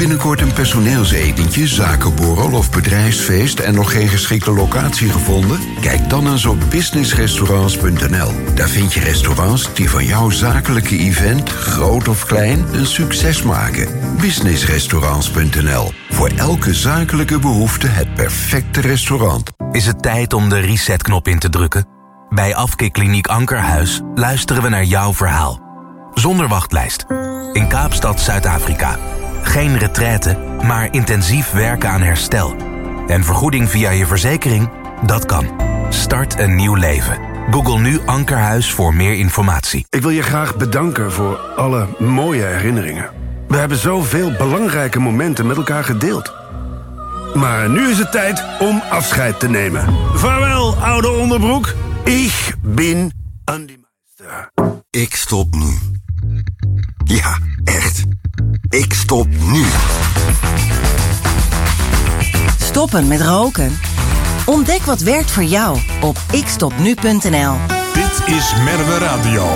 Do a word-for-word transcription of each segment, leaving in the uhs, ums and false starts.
binnenkort een personeelsetentje, zakenborrel of bedrijfsfeest en nog geen geschikte locatie gevonden? Kijk dan eens op business restaurants punt n l. Daar vind je restaurants die van jouw zakelijke event, groot of klein, een succes maken. business restaurants punt n l. Voor elke zakelijke behoefte het perfecte restaurant. Is het tijd om de resetknop in te drukken? Bij Afkikkliniek Ankerhuis luisteren we naar jouw verhaal. Zonder wachtlijst. In Kaapstad, Zuid-Afrika. Geen retraite, maar intensief werken aan herstel. En vergoeding via je verzekering? Dat kan. Start een nieuw leven. Google nu Ankerhuis voor meer informatie. Ik wil je graag bedanken voor alle mooie herinneringen. We hebben zoveel belangrijke momenten met elkaar gedeeld. Maar nu is het tijd om afscheid te nemen. Vaarwel, oude onderbroek. Ik ben Andy Meister. Ik stop nu. Ja, echt. Ik stop nu. Stoppen met roken? Ontdek wat werkt voor jou op ik stop nu punt n l. Dit is Merwe Radio.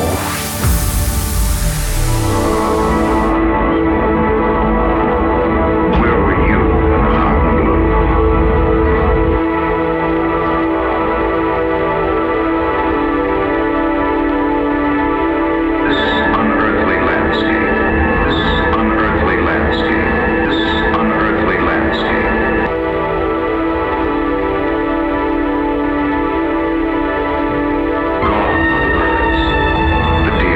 The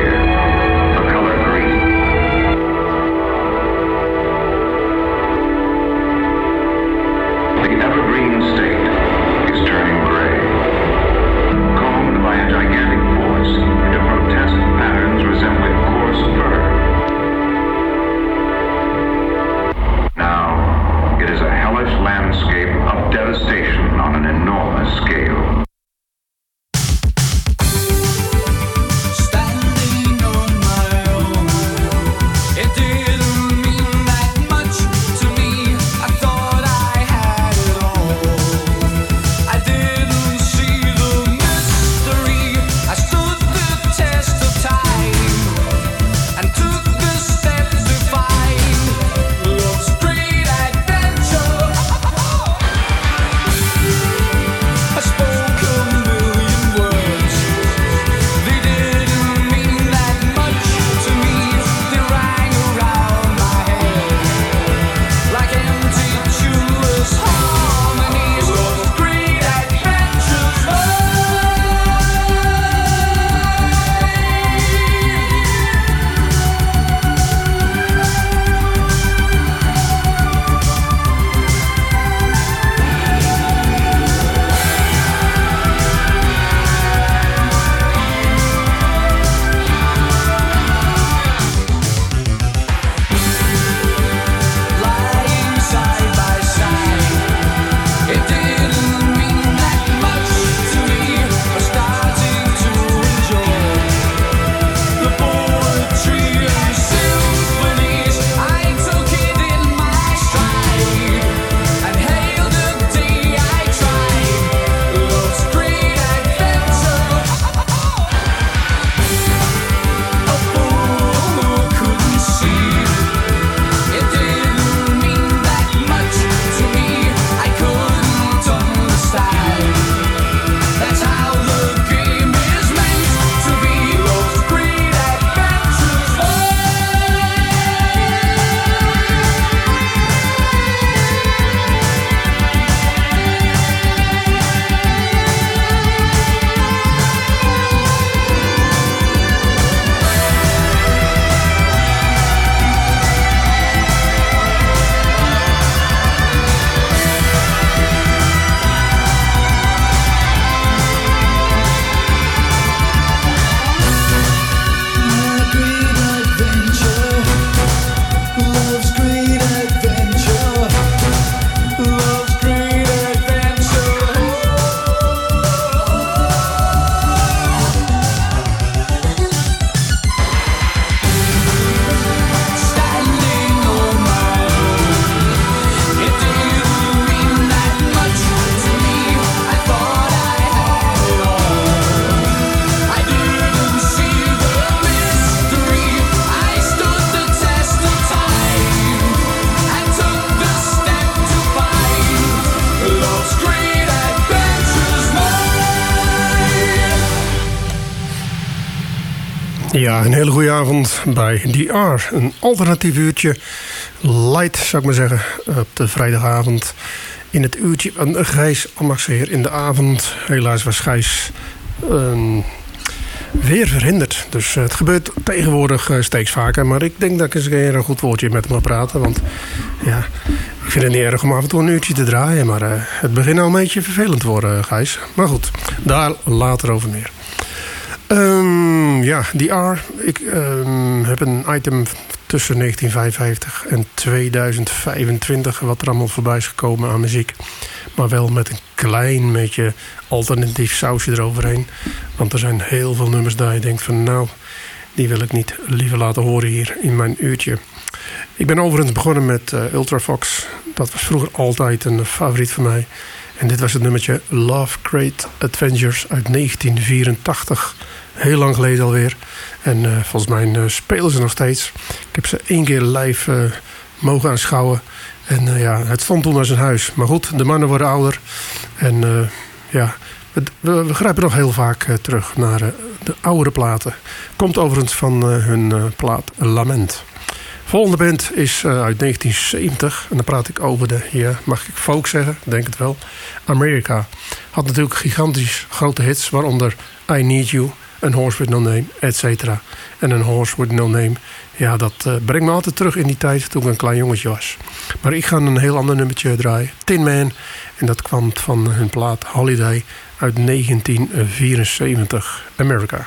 Ja, een hele goede avond bij D R. Een alternatief uurtje, light zou ik maar zeggen, op de vrijdagavond. In het uurtje van Gijs Ammaxeer in de avond. Helaas was Gijs uh, weer verhinderd. Dus uh, het gebeurt tegenwoordig uh, steeds vaker. Maar ik denk dat ik eens een keer een goed woordje met hem mag praten. Want ja, ik vind het niet erg om af en toe een uurtje te draaien. Maar uh, het begint al een beetje vervelend te worden, Gijs. Maar goed, daar later over meer. Um, ja, D R. Ik um, heb een item tussen negentien vijfenvijftig en tweeduizend vijfentwintig... wat er allemaal voorbij is gekomen aan muziek. Maar wel met een klein beetje alternatief sausje eroverheen. Want er zijn heel veel nummers daar je denkt van... nou, die wil ik niet liever laten horen hier in mijn uurtje. Ik ben overigens begonnen met uh, Ultravox. Dat was vroeger altijd een favoriet van mij. En dit was het nummertje Love Great Adventures uit negentien vierentachtig. Heel lang geleden alweer. En uh, volgens mij uh, spelen ze nog steeds. Ik heb ze één keer live uh, mogen aanschouwen. En uh, ja, het stond toen als een huis. Maar goed, de mannen worden ouder. En uh, ja, we, we, we grijpen nog heel vaak uh, terug naar uh, de oudere platen. Komt overigens van uh, hun uh, plaat Lament. Volgende band is uh, uit negentien zeventig. En dan praat ik over de, ja, mag ik folk zeggen? Denk het wel. America. Had natuurlijk gigantisch grote hits. Waaronder I Need You, Een Horse With No Name, et cetera. En Een Horse With No Name. Ja, dat uh, brengt me altijd terug in die tijd toen ik een klein jongetje was. Maar ik ga een heel ander nummertje draaien. Tin Man. En dat kwam van hun plaat Holiday uit negentien vierenzeventig. America.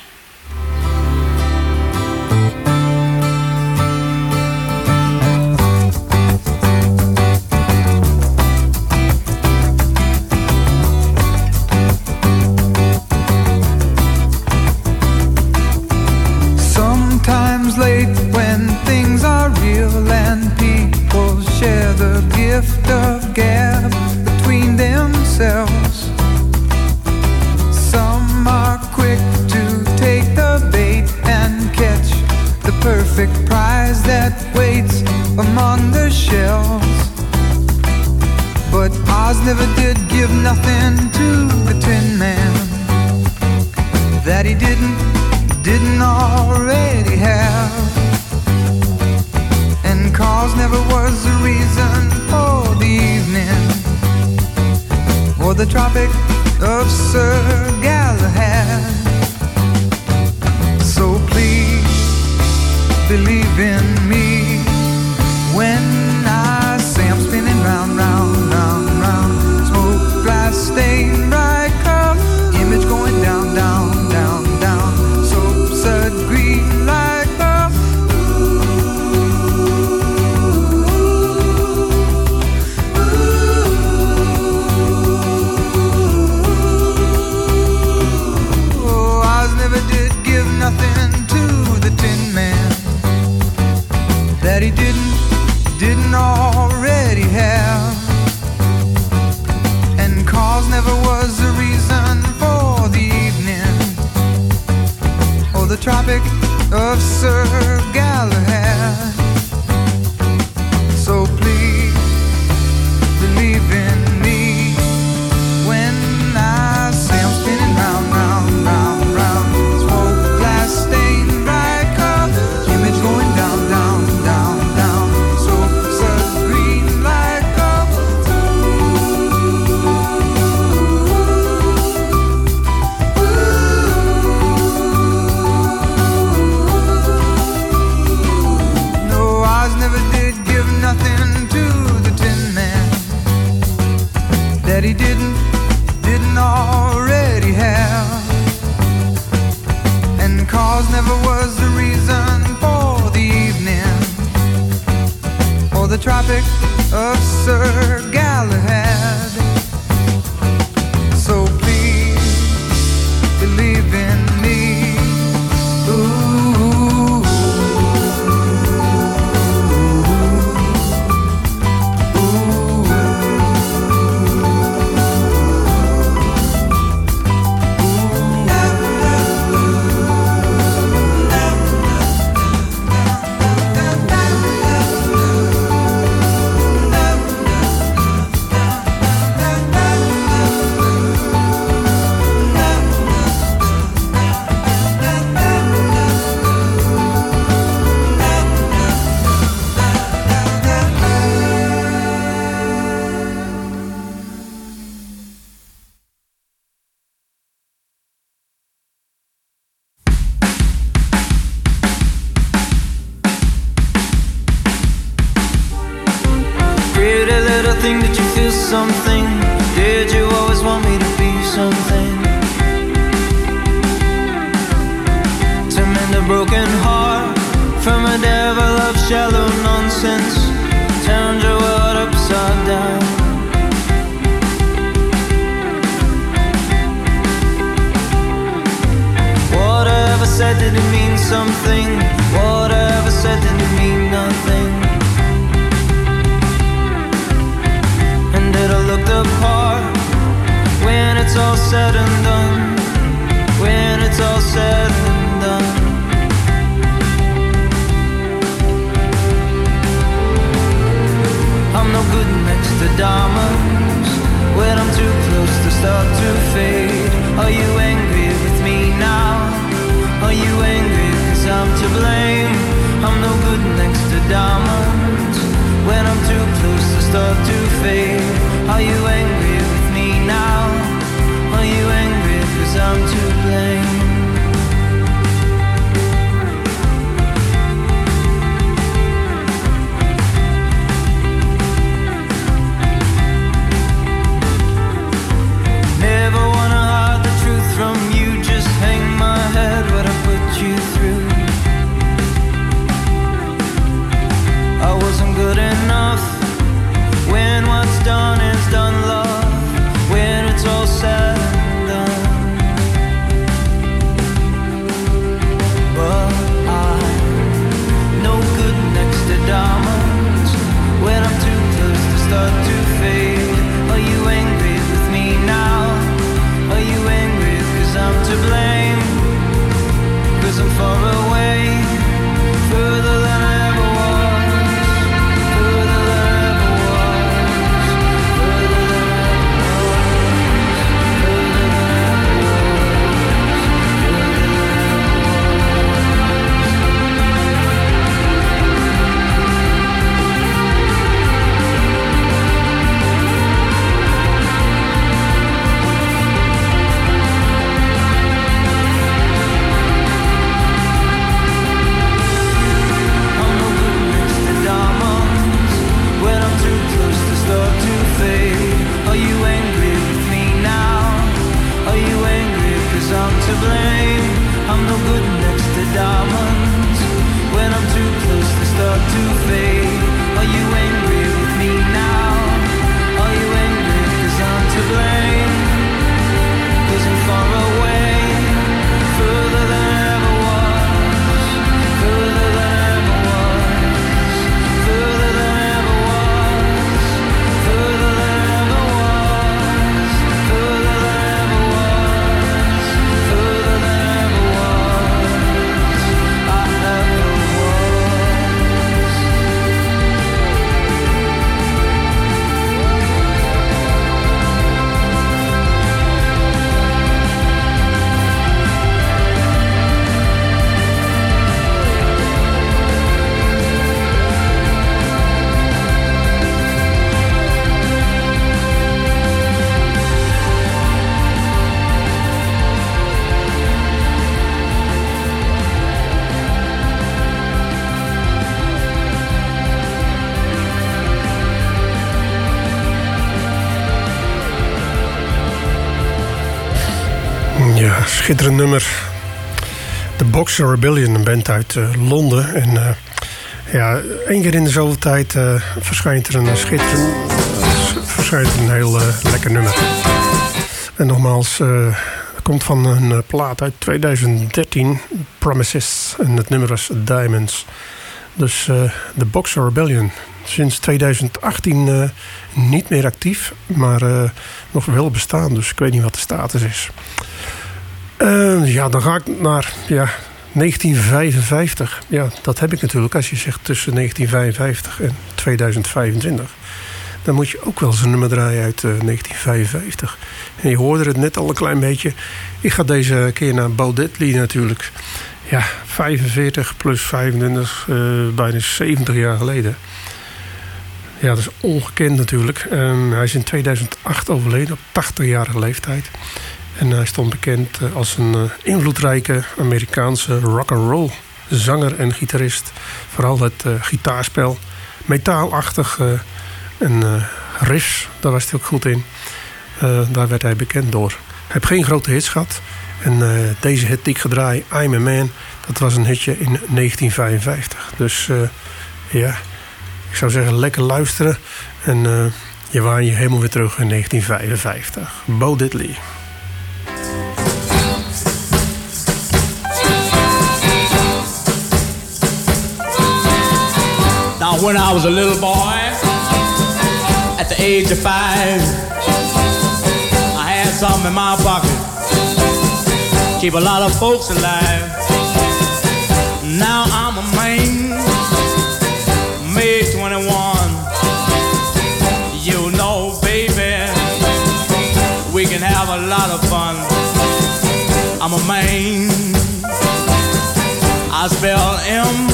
Of gap between themselves. Some are quick to take the bait and catch the perfect prize that waits among the shells. But Oz never did give nothing to the Tin Man that he didn't, didn't already have. And cause never was the reason for the evening or the Tropic of Sir Galahad. So please believe in me when I say I'm spinning round, round, round, round. Smoke, glass, stain, bright color, image going down, down, down, down. Soap, sud, green light. Nothing to the Tin Man that he didn't, didn't already have. And cause never was the reason for the evening or the Tropic of Sir Galahad. So please believe in me when I say I'm spinning round, round, round, round. Stained bright color, image going down, down, down, down. So, so green like No, Oz never did give nothing to the Tin Man that he didn't, didn't already have. And cause never was the reason for the evening or the Tropic of Sir Galahad. So please believe in me. Ooh. Did I think that you feel something? Did you always want me to be something? To mend a broken heart from a devil of shallow nonsense, turned your world upside down. Whatever said, did it mean something? Whatever said, did it mean nothing? And did I look the part when it's all said and done? When it's all said and done. I'm no good next to diamonds when I'm too close to start to fade. Are you angry with me now? Are you angry cause I'm to blame? I'm no good next to diamonds when I'm too close to start to fade. Are you angry with me now? Are you angry cause I'm to blame? Never wanna hide the truth from you, just hang my head what I put you through. I wasn't good enough when what's done is done, love. When it's all said and done. But I'm no good next to diamonds when I'm too close to start to fade. Are you angry with me now? Are you angry cause I'm to blame? Cause I'm far away, further than I ever was, further than I ever was, further than I ever was, further than I ever Ja, schitterend nummer. The Boxer Rebellion, een band uit uh, Londen. En uh, ja, één keer in de zoveel tijd uh, verschijnt er een schitterend, uh, verschijnt er een heel uh, lekker nummer. En nogmaals, uh, het komt van een uh, plaat uit twintig dertien, Promises. En het nummer was Diamonds. Dus uh, The Boxer Rebellion. Sinds twintig achttien uh, niet meer actief, maar uh, nog wel bestaan. Dus ik weet niet wat de status is. Uh, ja, dan ga ik naar ja, negentien vijfenvijftig. Ja, dat heb ik natuurlijk. Als je zegt tussen negentien vijfenvijftig en tweeduizend vijfentwintig... dan moet je ook wel eens een nummer draaien uit uh, negentien vijfenvijftig. En je hoorde het net al een klein beetje. Ik ga deze keer naar Bo Diddley natuurlijk. Ja, vijfenveertig plus vijfentwintig, uh, bijna zeventig jaar geleden. Ja, dat is ongekend natuurlijk. Um, hij is in tweeduizend acht overleden op tachtigjarige leeftijd. En hij stond bekend als een uh, invloedrijke Amerikaanse rock'n'roll zanger en gitarist. Vooral het uh, gitaarspel, metaalachtig. Uh, en uh, riffs, daar was hij ook goed in. Uh, daar werd hij bekend door. Hij heeft geen grote hits gehad. En uh, deze hit die ik gedraai, I'm a Man, dat was een hitje in negentien vijfenvijftig. Dus uh, ja, ik zou zeggen lekker luisteren. En uh, je waan je helemaal weer terug in negentien vijfenvijftig. Bo Diddley. Now when I was a little boy, at the age of five, I had something in my pocket, keep a lot of folks alive. Now I'm a man, May twenty-one. You know, baby, we can have a lot of fun. I'm a man, I spell M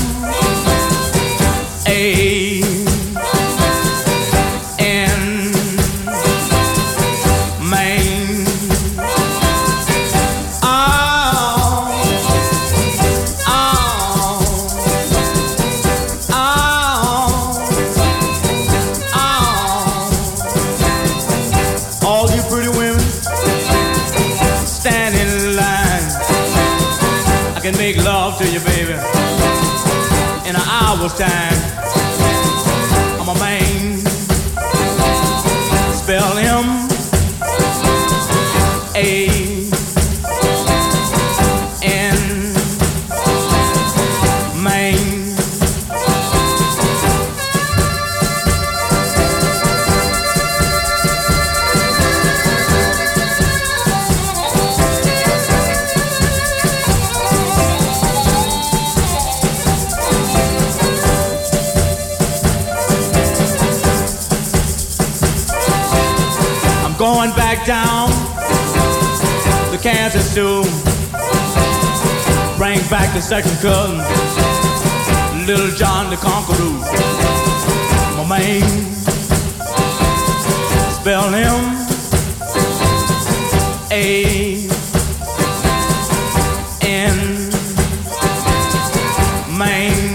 A N, Maine. Oh, oh, oh, oh. All you pretty women stand in line. I can make love to you, baby, in an hour's time. I'm a man, spell him A N, Maine. Going back down to Kansas to bring back the second cousin, Little John the Conqueror. My man, spell him A N, Maine.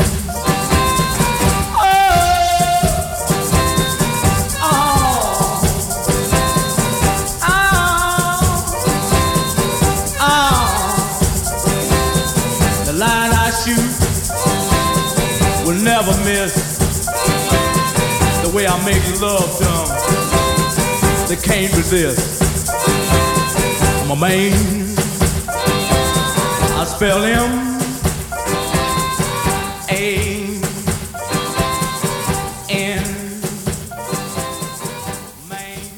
Will never miss the way I make love to them. They can't resist. I'm a man, I spell him A N, Maine.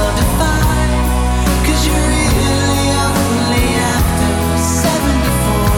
Cause you're really only after seventy-four.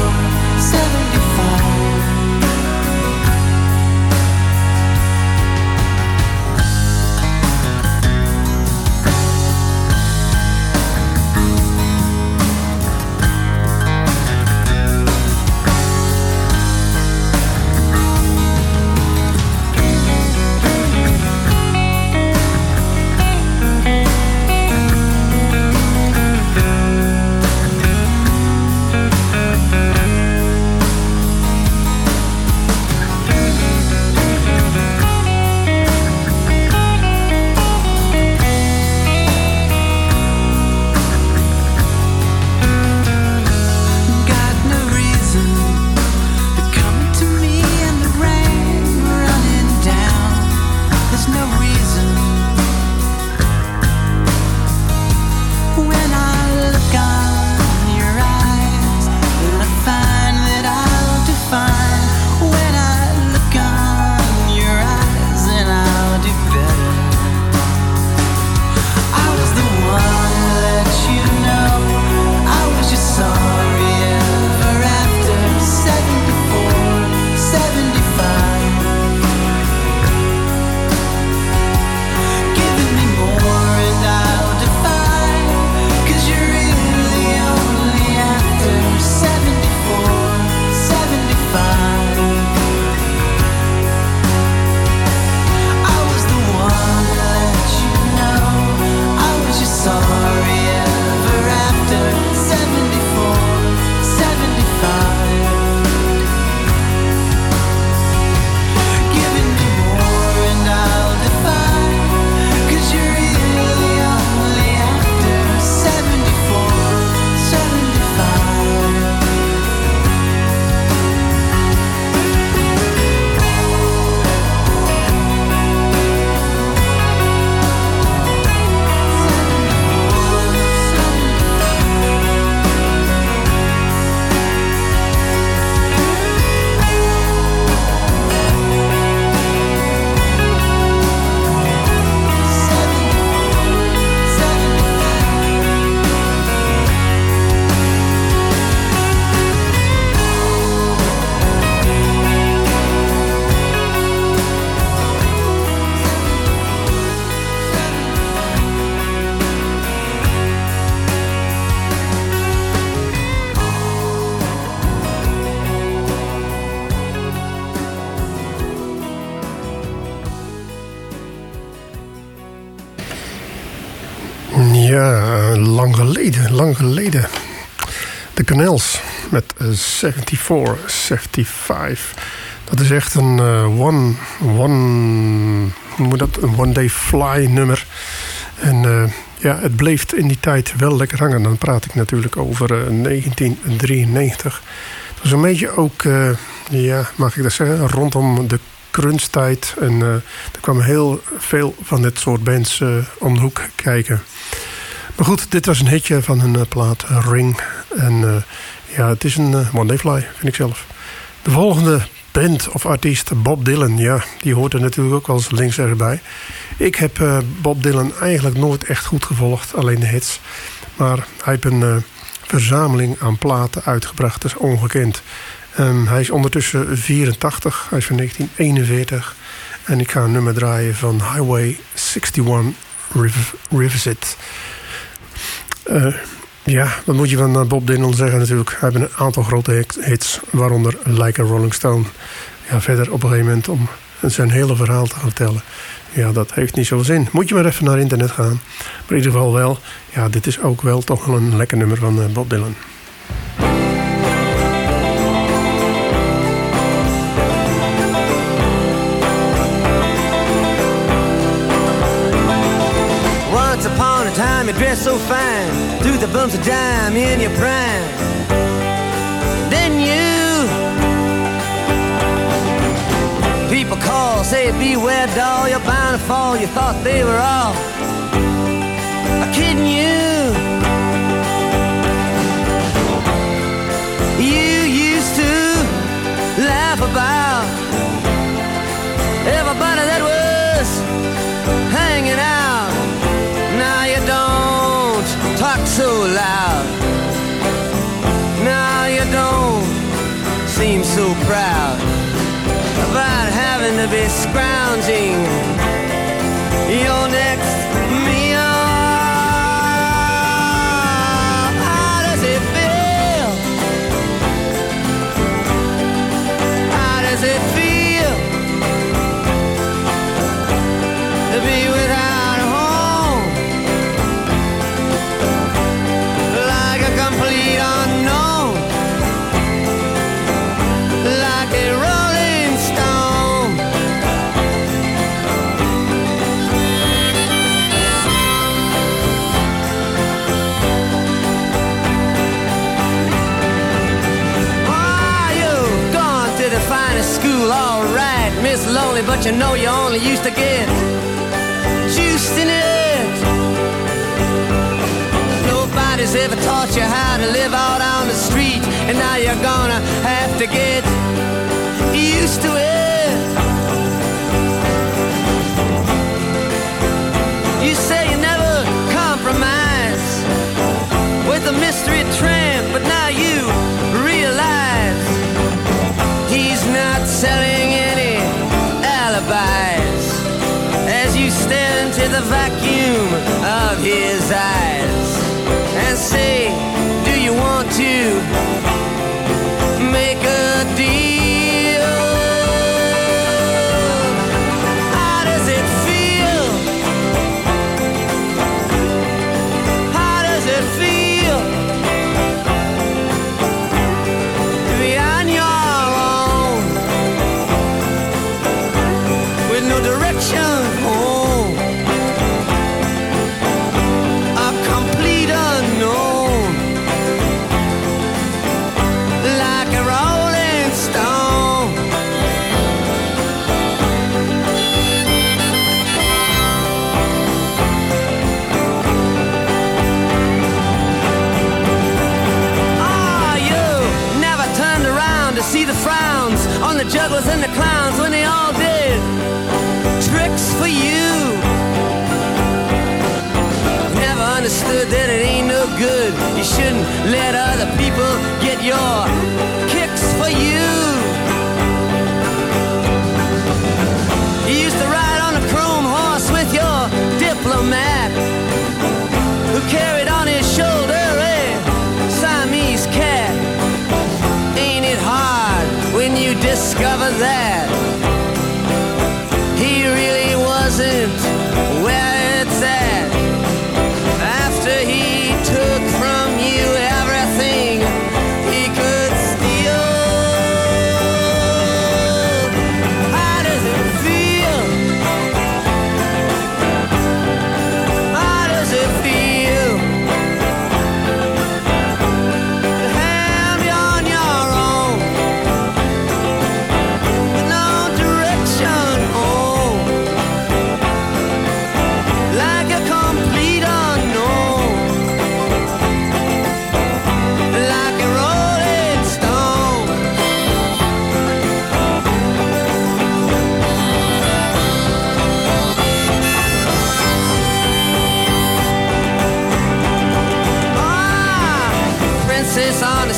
lang geleden, lang geleden. De Canals met uh, zevenenzeventig, zevenenzeventig. Dat is echt een uh, one, one, hoe moet dat? Een one day fly nummer. En uh, ja, het bleef in die tijd wel lekker hangen. Dan praat ik natuurlijk over uh, negentien drieënnegentig. Dat was een beetje ook, uh, ja, mag ik dat zeggen, rondom de crunchtijd. En uh, er kwamen heel veel van dit soort bands uh, om de hoek kijken. Maar goed, dit was een hitje van hun uh, plaat uh, Ring. En uh, ja, het is een uh, one day fly, vind ik zelf. De volgende band of artiest, Bob Dylan. Ja, die hoort er natuurlijk ook wel eens links erbij. Ik heb uh, Bob Dylan eigenlijk nooit echt goed gevolgd, alleen de hits. Maar hij heeft een uh, verzameling aan platen uitgebracht, dat is ongekend. Um, hij is ondertussen vierentachtig, hij is van negentien eenenveertig. En ik ga een nummer draaien van Highway eenenzestig Rev- Revisit. Uh, ja, wat moet je van Bob Dylan zeggen natuurlijk. Hij heeft een aantal grote hits, waaronder Like a Rolling Stone. Ja, verder op een gegeven moment om zijn hele verhaal te gaan vertellen. Ja, dat heeft niet zoveel zin. Moet je maar even naar internet gaan. Maar in ieder geval wel, ja, dit is ook wel toch wel een lekker nummer van Bob Dylan. Once upon a time you dressed so fine, threw the bumps of dime in your prime. Then you, people call, say beware doll, you're bound to fall. You thought they were all kidding you. You used to laugh about everybody that was hanging out. Now you don't talk so loud. Now you don't seem so proud about having to be scrounging your next meal. How does it feel? How does it feel to be without a home? Like a complete unknown, like a rolling stone. Oh, you've gone to the finest school, all right, Miss Lonely, but you know you only used to get juiced in it. Nobody's ever taught you how to live out on the street, and now you're gonna have to get used to it. You say you never compromise with a mystery tramp, but now you realize he's not selling any alibis as you stare into the vacuum of his eyes and say, do you want to make a deal? How does it feel? How does it feel to be on your own with no direction home? A complete unknown, like a rolling stone. Ah, you never turned around to see the frowns on the jugglers and the clowns when they all did tricks for you. Never understood that it ain't no good. You shouldn't let other people get your kicks for you. You used to ride on a chrome horse with your diplomat, who carried on his shoulder a Siamese cat. Ain't it hard when you discover that he really wasn't where it's at after he took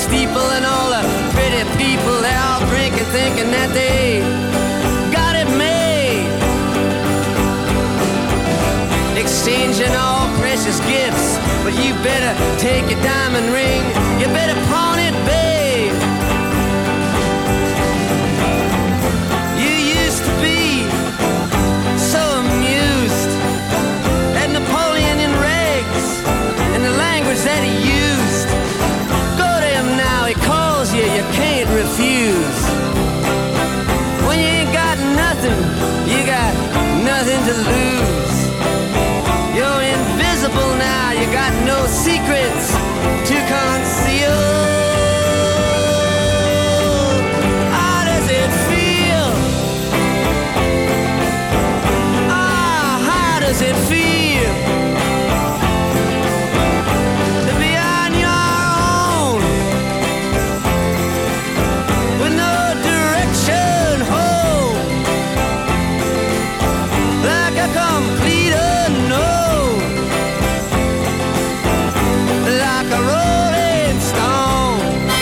steeple and all the pretty people, they're all drinking, thinking that they got it made. Exchanging all precious gifts, but you better take your diamond ring, you better pawn it, babe. You used to be so amused at Napoleon in rags and the language that he used. Go to him now, he calls you, you can't refuse. When you ain't got nothing, you got nothing to lose. You're invisible now, you got no secrets to conceal. How does it feel? Ah, how does it feel to be on your own with no direction home, like a complete unknown, like a rolling stone?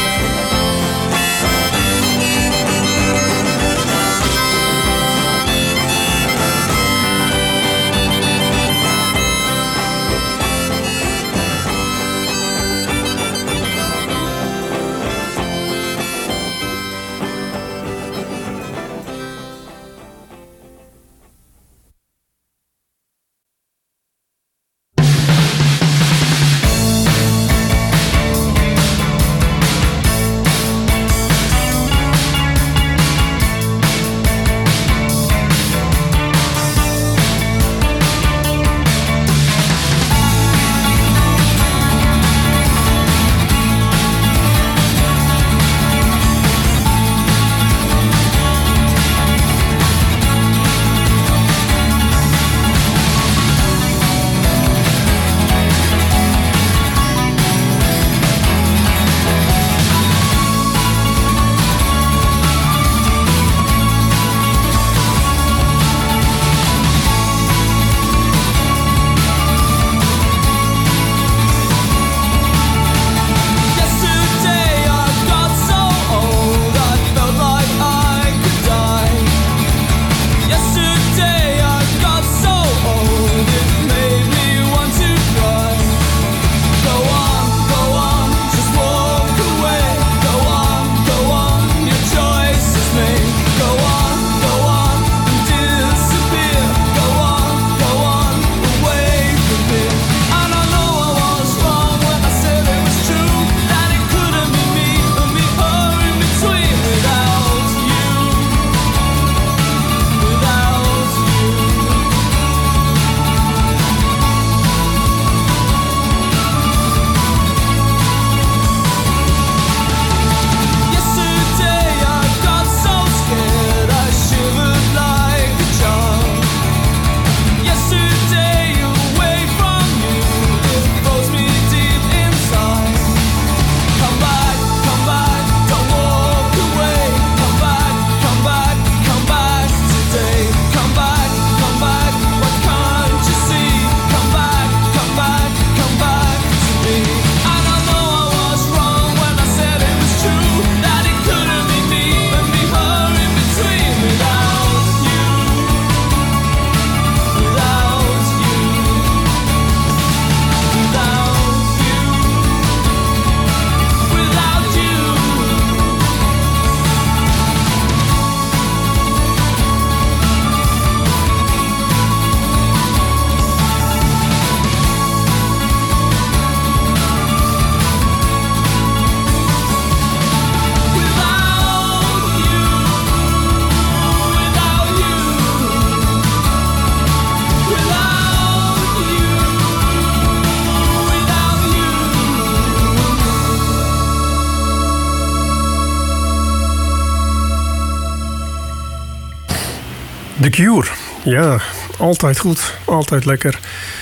The Cure, ja, altijd goed, altijd lekker.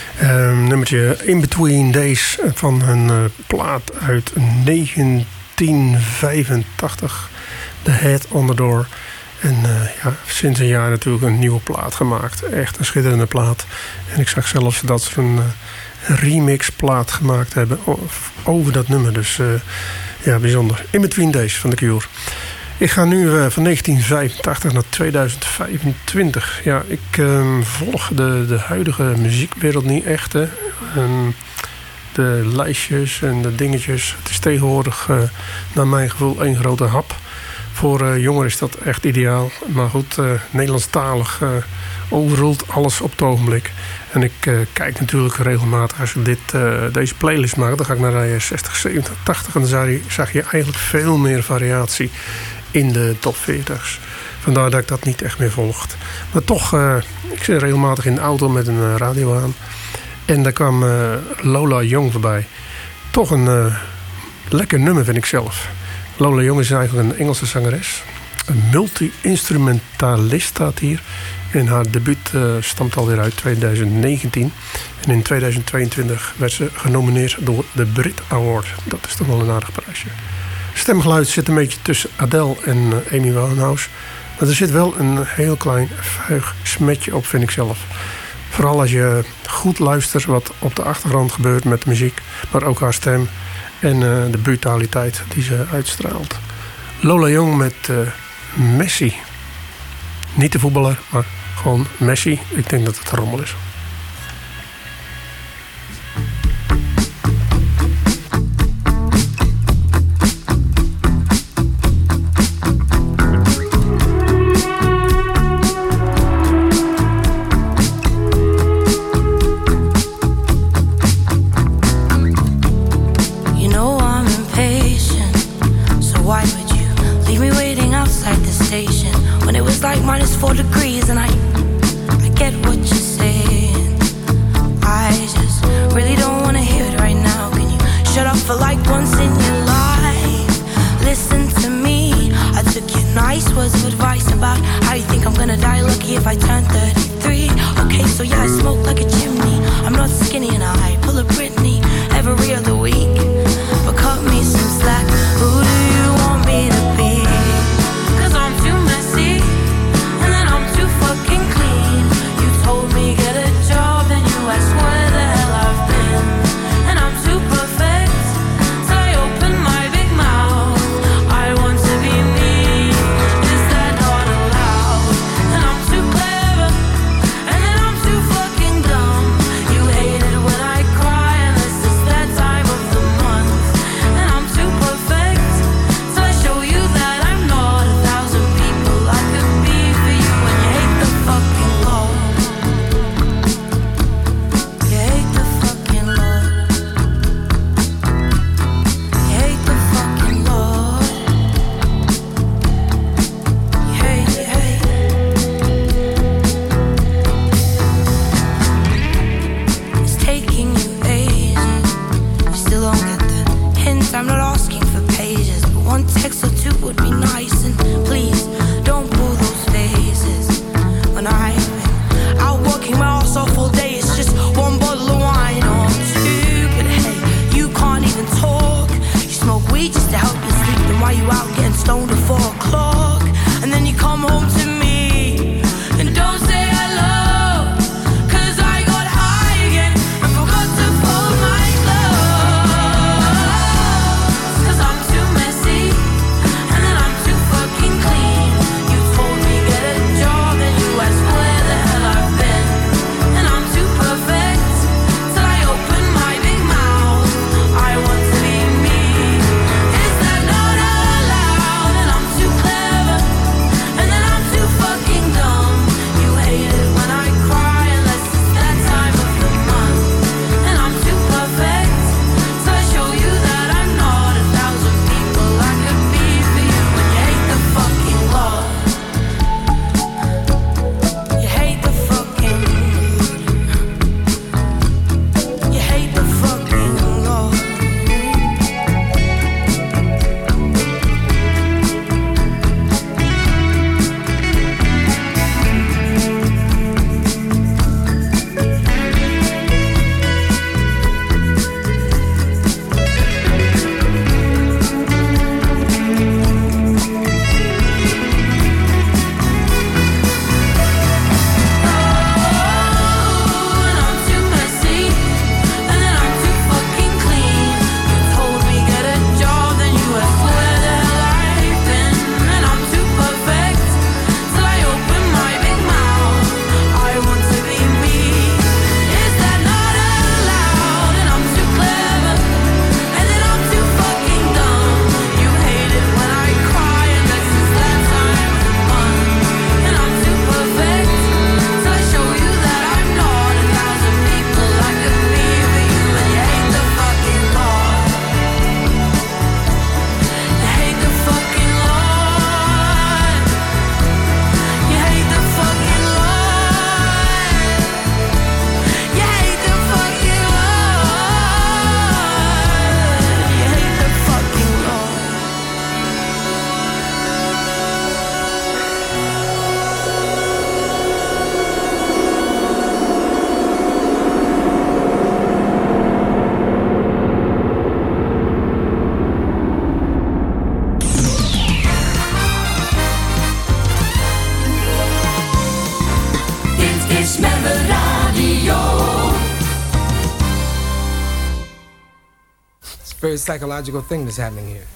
Um, nummertje In Between Days van een uh, plaat uit negentien vijfentachtig. The Head on the Door. En uh, ja, sinds een jaar natuurlijk een nieuwe plaat gemaakt. Echt een schitterende plaat. En ik zag zelfs dat ze een uh, remix plaat gemaakt hebben over dat nummer. Dus uh, Ja, bijzonder. In Between Days van The Cure. Ik ga nu uh, van negentien vijfentachtig naar tweeduizend vijfentwintig. Ja, ik uh, volg de, de huidige muziekwereld niet echt. Hè. Um, de lijstjes en de dingetjes. Het is tegenwoordig, uh, naar mijn gevoel, één grote hap. Voor uh, jongeren is dat echt ideaal. Maar goed, uh, Nederlandstalig uh, overroelt alles op het ogenblik. En ik uh, kijk natuurlijk regelmatig, als ik dit, uh, deze playlist maak, dan ga ik naar de zestig, zeventig, tachtig. En dan zag je, zag je eigenlijk veel meer variatie in de top veertig's. Vandaar dat ik dat niet echt meer volgt. Maar toch, uh, ik zit regelmatig in de auto met een uh, radio aan. En daar kwam uh, Lola Young voorbij. Toch een uh, lekker nummer, vind ik zelf. Lola Young is eigenlijk een Engelse zangeres. Een multi-instrumentalist staat hier. En haar debuut uh, stamt alweer uit tweeduizend negentien. En in tweeduizend tweeëntwintig werd ze genomineerd door de Brit Award. Dat is toch wel een aardig prijsje. Stemgeluid zit een beetje tussen Adele en uh, Amy Winehouse. Maar er zit wel een heel klein vuig smetje op, vind ik zelf. Vooral als je goed luistert wat op de achtergrond gebeurt met de muziek. Maar ook haar stem en uh, de brutaliteit die ze uitstraalt. Lola Young met uh, Messi. Niet de voetballer, maar gewoon Messi. Ik denk dat het rommel is. Minus four degrees and I I get what you're saying. I just really don't want to hear it right now. Can you shut up for like once in your life? Listen to me. I took your nice words of advice about how you think I'm gonna die lucky if I turn thirty-three. Okay, so yeah, I smoke like a chimney. I'm not skinny and I pull a Britney every other week. But cut me some slack. Who do you want me to be? Cause I'm too messy. Fucking clean. You told me get a job and you asked where the hell I've been. And I'm too perfect, so I open my big mouth. I want to be me. Is that not allowed? And I'm too clever, and then I'm too fucking dumb. You hate it when I cry unless it's that time of the month. And I'm too perfect, so I show you that I'm not a thousand people I could be for you. And you hate the fucking law. You hate the fucking law. You hate the fucking law. You hate, you hate. It's taking you ages. You still don't get the hint. I'm not asking for pages, but one text or two would be nice. And please don't pull those faces. When I've been out working my ass off all day, it's just one bottle of wine or two. But hey, you can't even talk. You smoke weed just to help you sleep. Then why you out getting stoned at four o'clock? And then you come home to me and don't say hello. Cause I got high again and forgot to fold my clothes. Cause I'm too messy and then I'm too fucking clean. You told me get a job and you asked where the hell I've been. And I'm too perfect till I open my big mouth. I want to be me. Is that not allowed? And I'm too clever, and then I'm too very psychological thing that's happening here.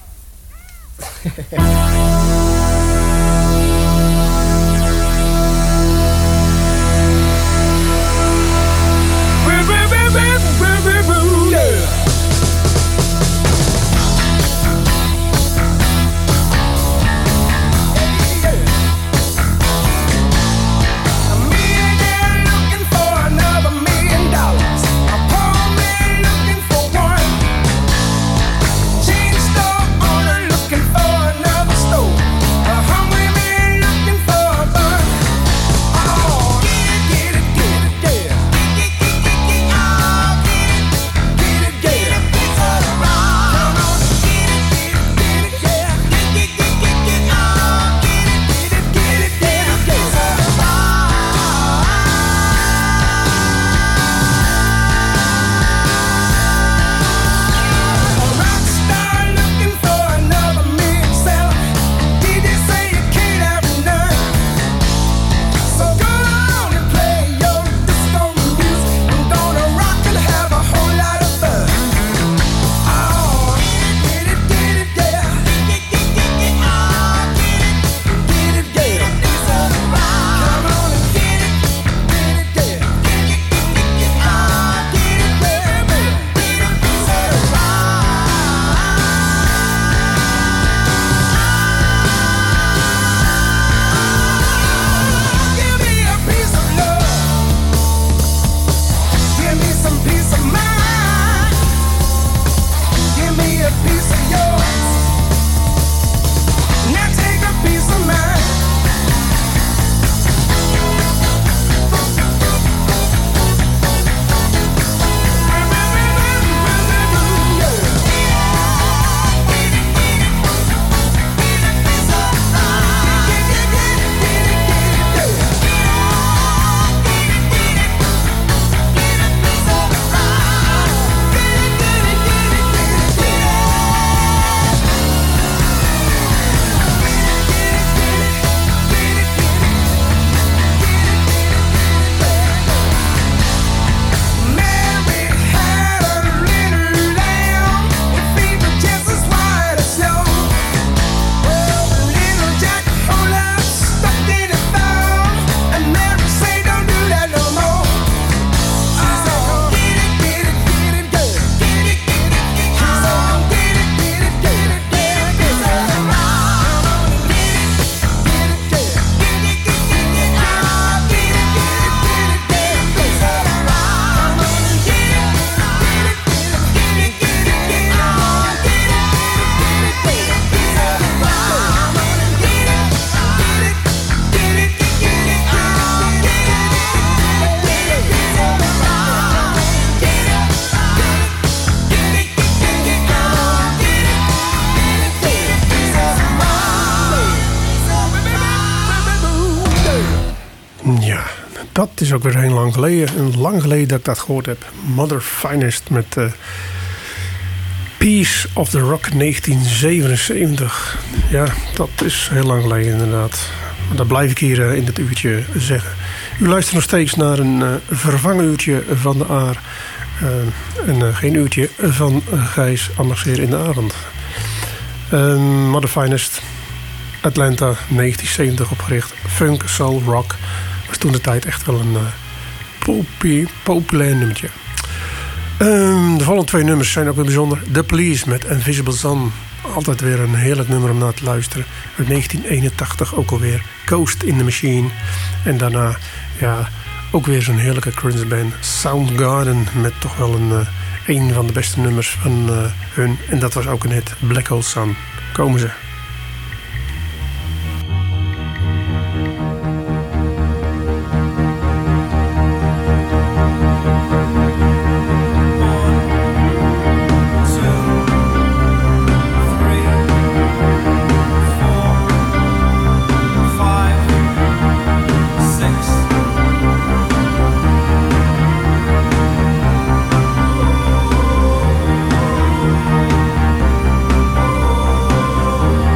Dat is ook weer heel lang geleden. En lang geleden dat ik dat gehoord heb. Mother Finest met uh, Piece of the Rock negentien zevenenzeventig. Ja, dat is heel lang geleden inderdaad. Dat blijf ik hier uh, in dit uurtje zeggen. U luistert nog steeds naar een uh, vervangenuurtje van de Aar. Uh, en uh, geen uurtje van uh, Gijs Ammerseer in de avond. Uh, Mother Finest, Atlanta, negentien zeventig opgericht. Funk, soul, rock. Was toen de tijd echt wel een uh, popie, populair nummertje. Um, de volgende twee nummers zijn ook weer bijzonder. The Police met Invisible Sun. Altijd weer een heerlijk nummer om naar te luisteren. Uit negentien eenentachtig ook alweer. Ghost in the Machine. En daarna ja, ook weer zo'n heerlijke Crunch band. Soundgarden met toch wel een, uh, een van de beste nummers van uh, hun. En dat was ook een hit. Black Hole Sun. Komen ze. Oh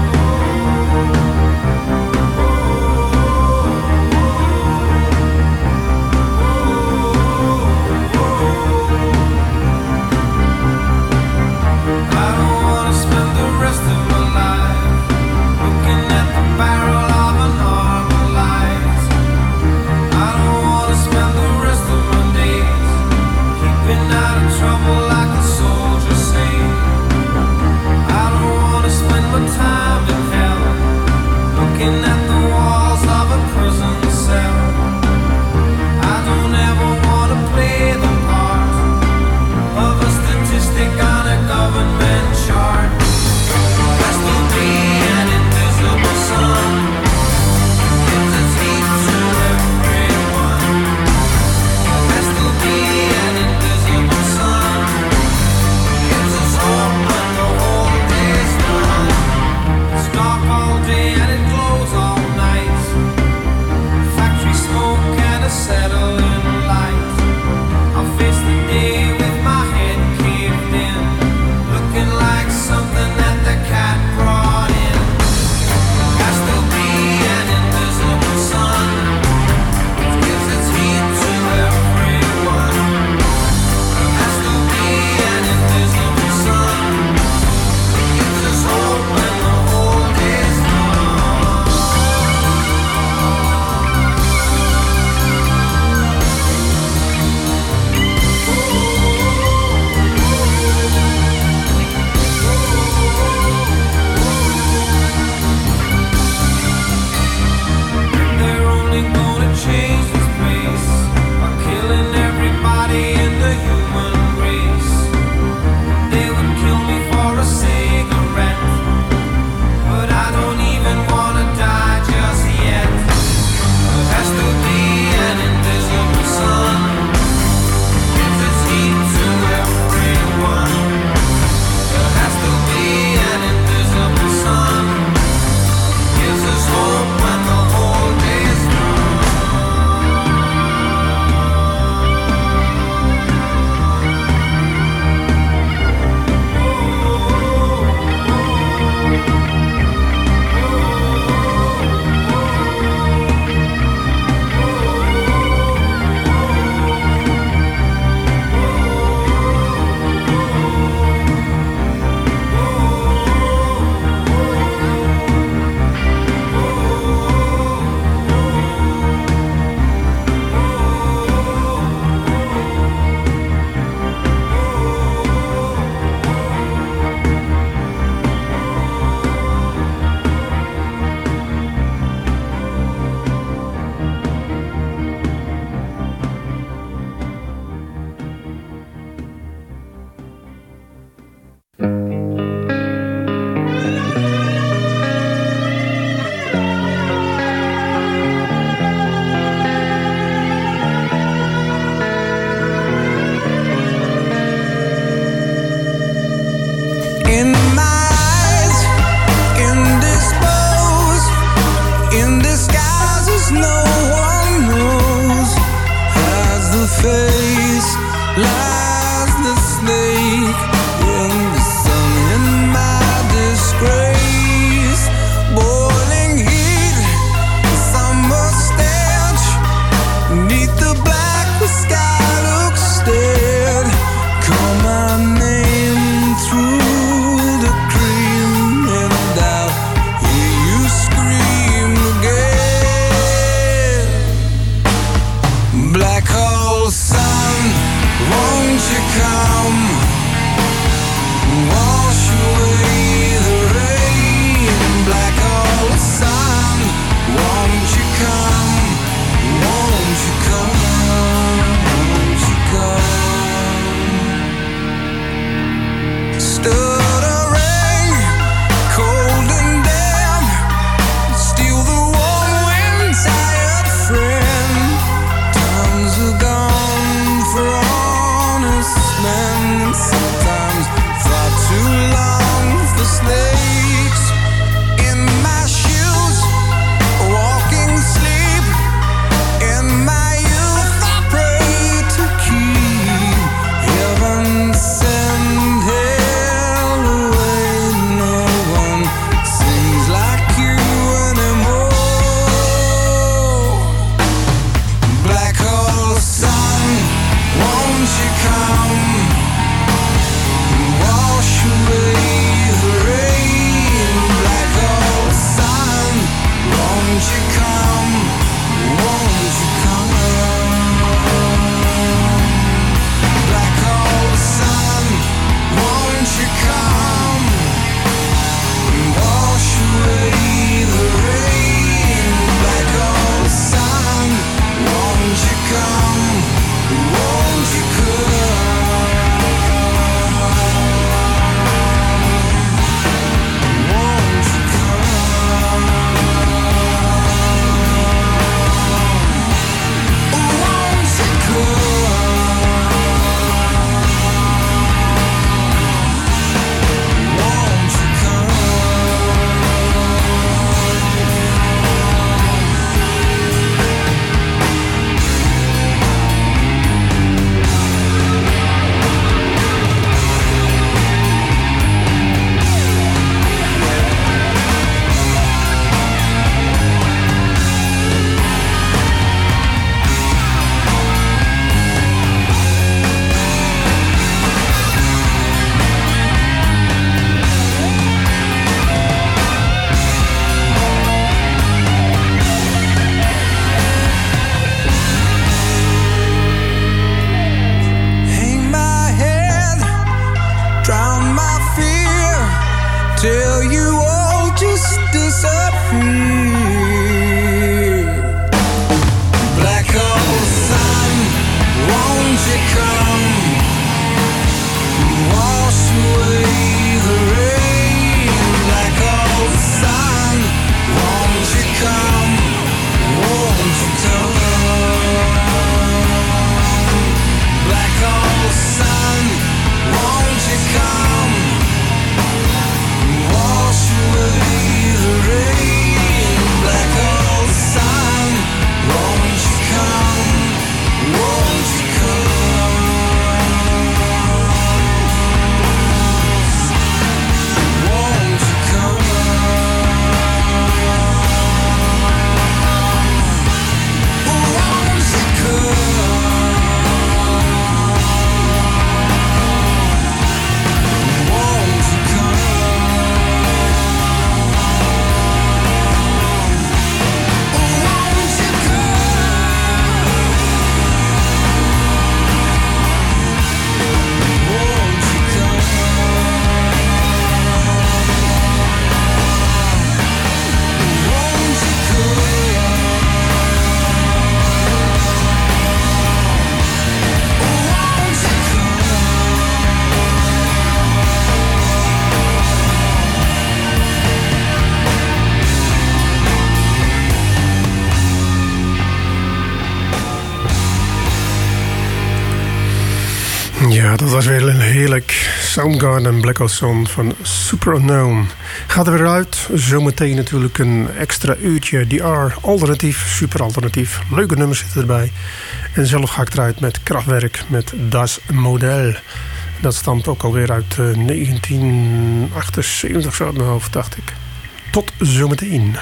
Ja, dat was weer een heerlijk Soundgarden Black Hole Sun van Super Unknown. Gaat er weer uit. Zometeen natuurlijk een extra uurtje D R. Alternatief, super alternatief. Leuke nummers zitten erbij. En zelf ga ik eruit met Kraftwerk, met Das Model. Dat stamt ook alweer uit uh, negentien achtenzeventig, zo uit mijn hoofd, dacht ik. Tot zometeen.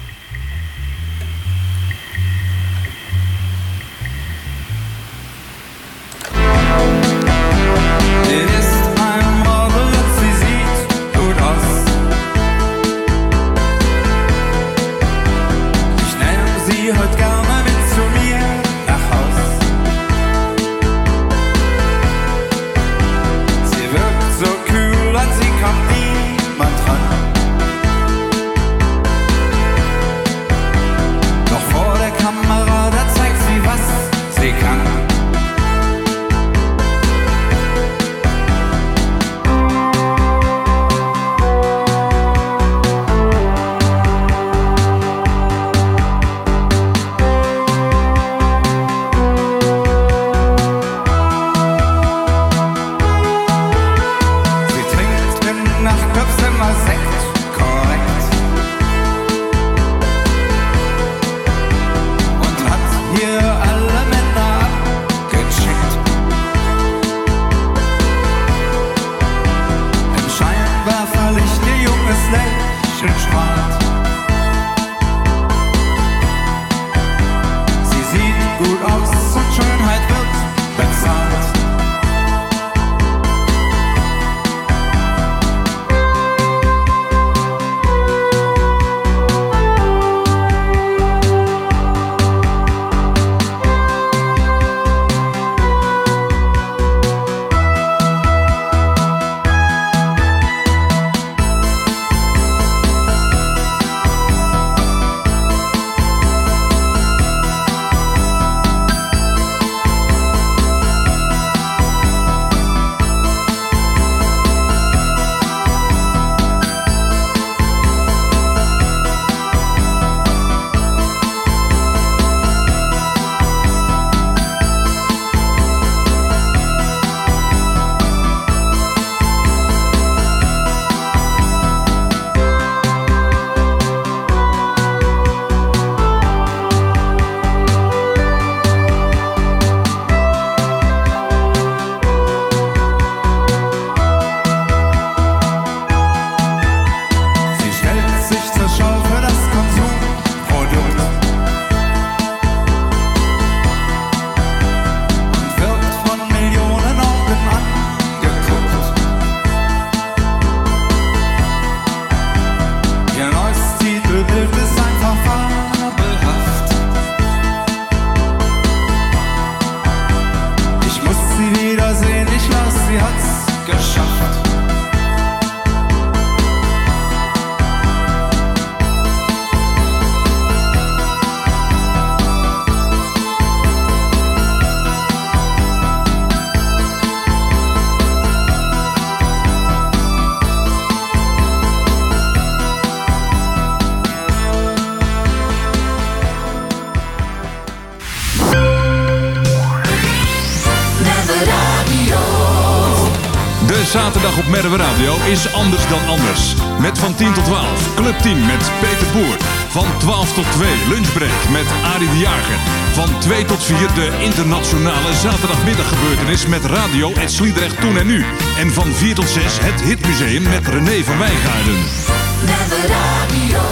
Zaterdag op Merwe Radio is anders dan anders. Met van tien tot twaalf Club tien met Peter Boer. Van twaalf tot twee Lunchbreak met Arie de Jager. Van twee tot vier de internationale zaterdagmiddaggebeurtenis met Radio Het Sliedrecht Toen en Nu. En van vier tot zes het Hitmuseum met René van Wijngaarden.